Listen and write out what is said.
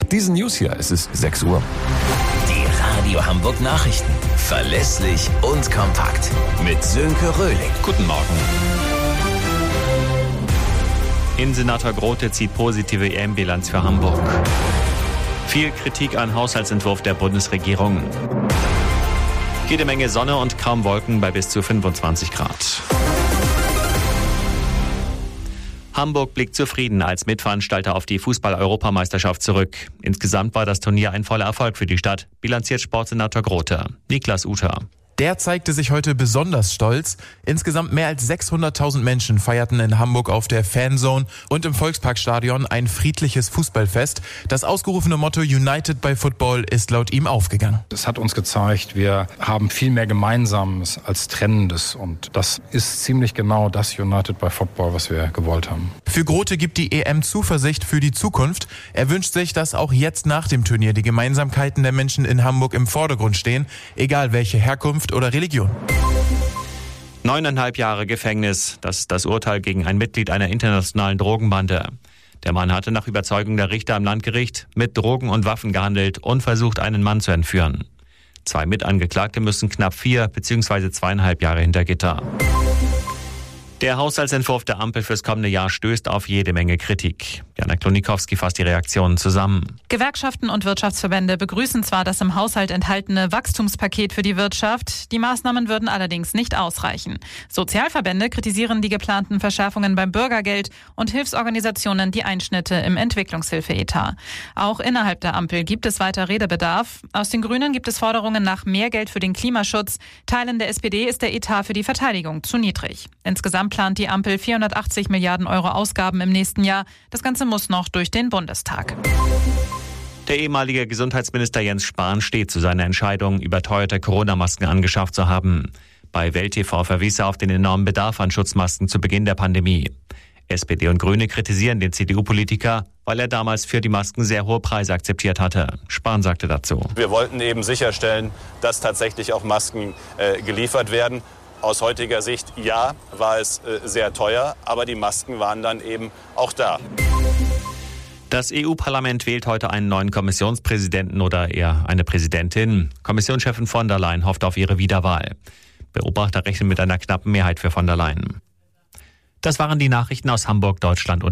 diesen News hier. Es ist 6 Uhr. Die Radio Hamburg Nachrichten. Verlässlich und kompakt. Mit Sönke Röhling. Guten Morgen. Innensenator Grote zieht positive EM-Bilanz für Hamburg. Viel Kritik an Haushaltsentwurf der Bundesregierung. Jede Menge Sonne und kaum Wolken bei bis zu 25 Grad. Hamburg blickt zufrieden als Mitveranstalter auf die Fußball-Europameisterschaft zurück. Insgesamt war das Turnier ein voller Erfolg für die Stadt, bilanziert Sportsenator Grote. Niklas Uter. Der zeigte sich heute besonders stolz. Insgesamt mehr als 600.000 Menschen feierten in Hamburg auf der Fanzone und im Volksparkstadion ein friedliches Fußballfest. Das ausgerufene Motto United by Football ist laut ihm aufgegangen. Es hat uns gezeigt, wir haben viel mehr Gemeinsames als Trennendes. Und das ist ziemlich genau das United by Football, was wir gewollt haben. Für Grote gibt die EM Zuversicht für die Zukunft. Er wünscht sich, dass auch jetzt nach dem Turnier die Gemeinsamkeiten der Menschen in Hamburg im Vordergrund stehen, egal welche Herkunft oder Religion. 9,5 Jahre Gefängnis, das ist das Urteil gegen ein Mitglied einer internationalen Drogenbande. Der Mann hatte nach Überzeugung der Richter am Landgericht mit Drogen und Waffen gehandelt und versucht, einen Mann zu entführen. 2 Mitangeklagte müssen knapp 4 bzw. 2,5 Jahre hinter Gitter. Der Haushaltsentwurf der Ampel fürs kommende Jahr stößt auf jede Menge Kritik. Jana Klonikowski fasst die Reaktionen zusammen. Gewerkschaften und Wirtschaftsverbände begrüßen zwar das im Haushalt enthaltene Wachstumspaket für die Wirtschaft, die Maßnahmen würden allerdings nicht ausreichen. Sozialverbände kritisieren die geplanten Verschärfungen beim Bürgergeld und Hilfsorganisationen die Einschnitte im Entwicklungshilfeetat. Auch innerhalb der Ampel gibt es weiter Redebedarf. Aus den Grünen gibt es Forderungen nach mehr Geld für den Klimaschutz. Teilen der SPD ist der Etat für die Verteidigung zu niedrig. Insgesamt plant die Ampel 480 Milliarden Euro Ausgaben im nächsten Jahr. Das Ganze muss noch durch den Bundestag. Der ehemalige Gesundheitsminister Jens Spahn steht zu seiner Entscheidung, überteuerte Corona-Masken angeschafft zu haben. Bei Welt TV verwies er auf den enormen Bedarf an Schutzmasken zu Beginn der Pandemie. SPD und Grüne kritisieren den CDU-Politiker, weil er damals für die Masken sehr hohe Preise akzeptiert hatte. Spahn sagte dazu: Wir wollten eben sicherstellen, dass tatsächlich auch Masken geliefert werden. Aus heutiger Sicht, ja, war es sehr teuer, aber die Masken waren dann eben auch da. Das EU-Parlament wählt heute einen neuen Kommissionspräsidenten oder eher eine Präsidentin. Kommissionschefin von der Leyen hofft auf ihre Wiederwahl. Beobachter rechnen mit einer knappen Mehrheit für von der Leyen. Das waren die Nachrichten aus Hamburg, Deutschland und